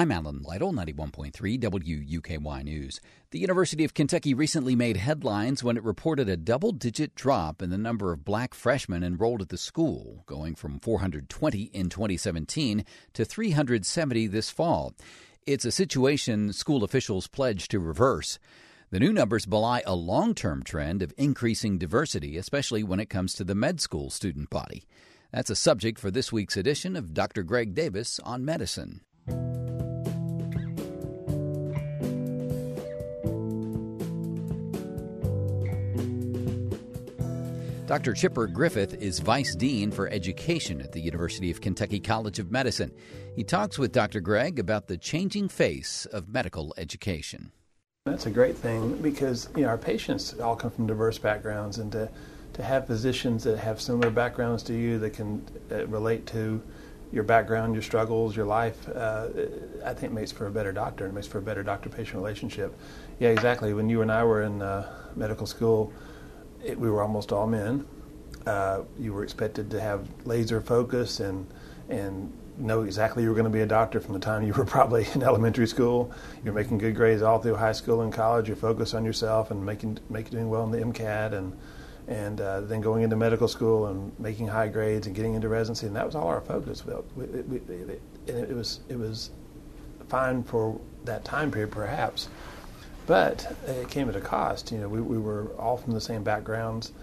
I'm Alan Lytle, 91.3 WUKY News. The University of Kentucky recently made headlines when it reported a double-digit drop in the number of black freshmen enrolled at the school, going from 420 in 2017 to 370 this fall. It's a situation school officials pledge to reverse. The new numbers belie a long-term trend of increasing diversity, especially when it comes to the med school student body. That's a subject for this week's edition of Dr. Greg Davis on Medicine. Dr. Chipper Griffith is Vice Dean for Education at the University of Kentucky College of Medicine. He talks with Dr. Greg about the changing face of medical education. That's a great thing because our patients all come from diverse backgrounds, and to have physicians that have similar backgrounds to you that can relate to your background, your struggles, your life, I think makes for a better doctor and makes for a better doctor-patient relationship. Yeah, exactly. When you and I were in medical school, we were almost all men. You were expected to have laser focus and know exactly you were going to be a doctor from the time you were probably in elementary school. You're making good grades all through high school and college. You're focused on yourself and doing well in the MCAT and then going into medical school and making high grades and getting into residency. And that was all our focus. It was fine for that time period, perhaps. But it came at a cost. We were all from the same backgrounds.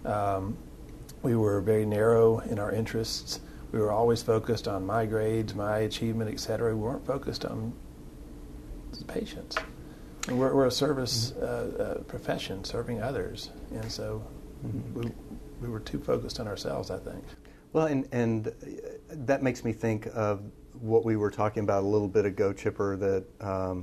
We were very narrow in our interests. We were always focused on my grades, my achievement, etc. We weren't focused on the patients. And we're a service profession, serving others, and so we were too focused on ourselves, I think. Well, and that makes me think of what we were talking about a little bit ago, Chipper, that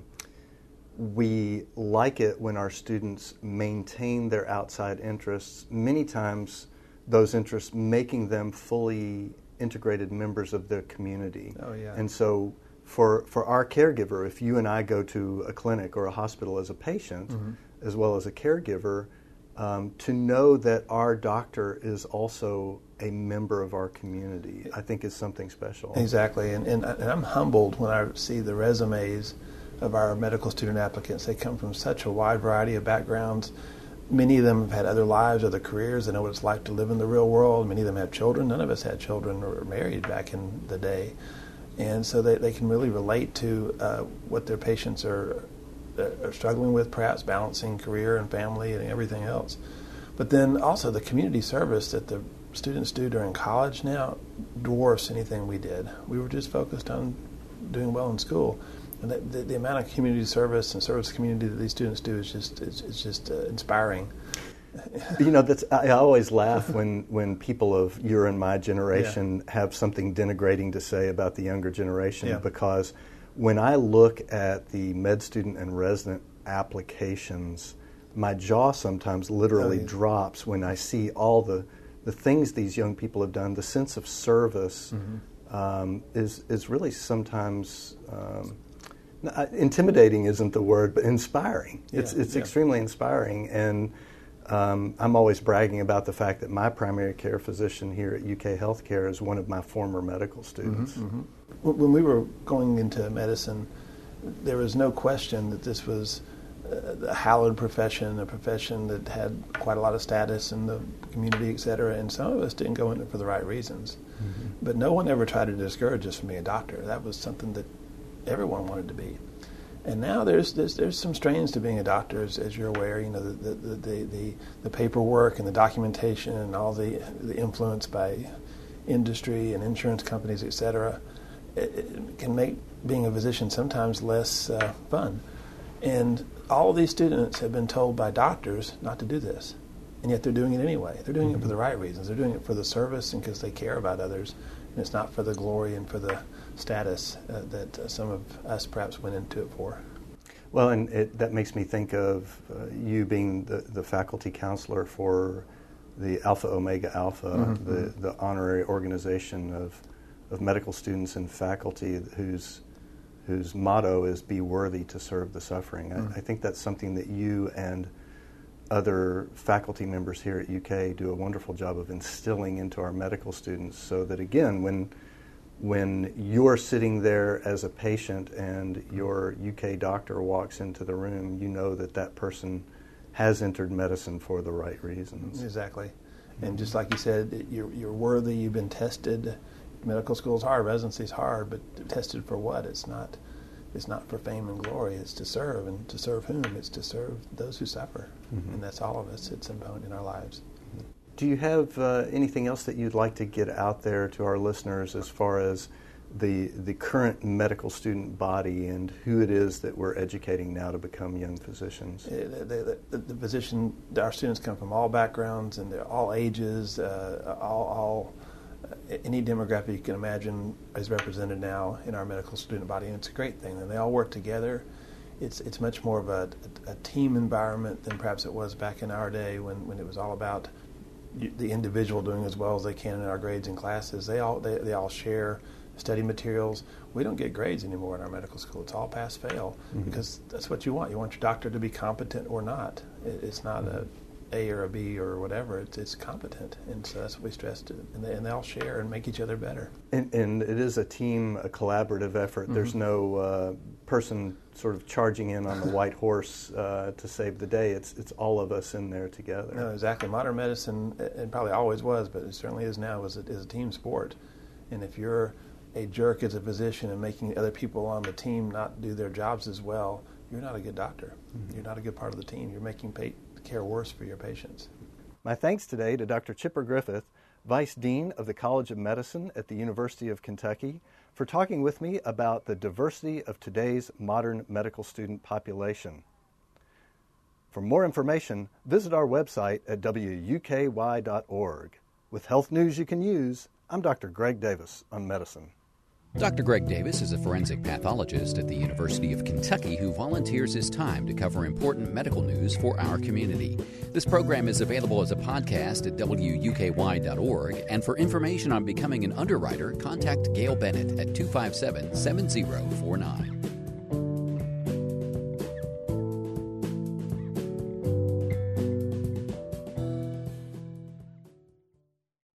we like it when our students maintain their outside interests, many times those interests making them fully integrated members of their community. Oh, yeah. And so for our caregiver, if you and I go to a clinic or a hospital as a patient, as well as a caregiver, to know that our doctor is also a member of our community, I think is something special. Exactly, and I'm humbled when I see the resumes of our medical student applicants. They come from such a wide variety of backgrounds. Many of them have had other lives, other careers. They know what it's like to live in the real world. Many of them have children. None of us had children or were married back in the day. And so they can really relate to what their patients are struggling with, perhaps balancing career and family and everything else. But then also the community service that the students do during college now dwarfs anything we did. We were just focused on doing well in school. And the amount of community service and service community that these students do is just inspiring. I always laugh when people of your and my generation have something denigrating to say about the younger generation, because when I look at the med student and resident applications, my jaw sometimes literally drops when I see all the things these young people have done. The sense of service is really sometimes intimidating isn't the word, but inspiring. It's extremely inspiring, and I'm always bragging about the fact that my primary care physician here at UK Healthcare is one of my former medical students. When we were going into medicine, there was no question that this was a hallowed profession, a profession that had quite a lot of status in the community, et cetera, and some of us didn't go in it for the right reasons. But no one ever tried to discourage us from being a doctor. That was something that everyone wanted to be. And now there's some strains to being a doctor, as you're aware. The paperwork and the documentation and all the influence by industry and insurance companies, et cetera, it can make being a physician sometimes less fun. And all of these students have been told by doctors not to do this, and yet they're doing it anyway. They're doing it for the right reasons. They're doing it for the service and because they care about others, and it's not for the glory and for the status that some of us perhaps went into it for. Well, and that makes me think of you being the faculty counselor for the Alpha Omega Alpha, the honorary organization of medical students and faculty whose motto is "Be worthy to serve the suffering." I think that's something that you and other faculty members here at UK do a wonderful job of instilling into our medical students, so that again, when you're sitting there as a patient and your UK doctor walks into the room, you know that that person has entered medicine for the right reasons. Exactly. And just like you said, you're worthy, you've been tested. Medical school is hard, residency is hard, but tested for what? It's not for fame and glory. It's to serve, and to serve whom? It's to serve those who suffer, and that's all of us. It's important in our lives. Do you have anything else that you'd like to get out there to our listeners as far as the current medical student body and who it is that we're educating now to become young physicians? The physician, our students come from all backgrounds and they're all ages, any demographic you can imagine is represented now in our medical student body, and it's a great thing. And they all work together. It's much more of a team environment than perhaps it was back in our day when it was all about the individual doing as well as they can in our grades and classes. They all share study materials. We don't get grades anymore in our medical school. It's all pass fail because that's what you want. You want your doctor to be competent or not. It's not a or a B or whatever. It's competent, and so that's what we stressed. And they all share and make each other better. And it is a team, a collaborative effort. There's no person sort of charging in on the white horse to save the day. It's all of us in there together. No, exactly. Modern medicine, and probably always was, but it certainly is now, is a team sport. And if you're a jerk as a physician and making other people on the team not do their jobs as well, you're not a good doctor. You're not a good part of the team. You're making care worse for your patients. My thanks today to Dr. Chipper Griffith, Vice Dean of the College of Medicine at the University of Kentucky, for talking with me about the diversity of today's modern medical student population. For more information, visit our website at wuky.org. With health news you can use, I'm Dr. Greg Davis on medicine. Dr. Greg Davis is a forensic pathologist at the University of Kentucky who volunteers his time to cover important medical news for our community. This program is available as a podcast at wuky.org, and for information on becoming an underwriter, contact Gail Bennett at 257-7049.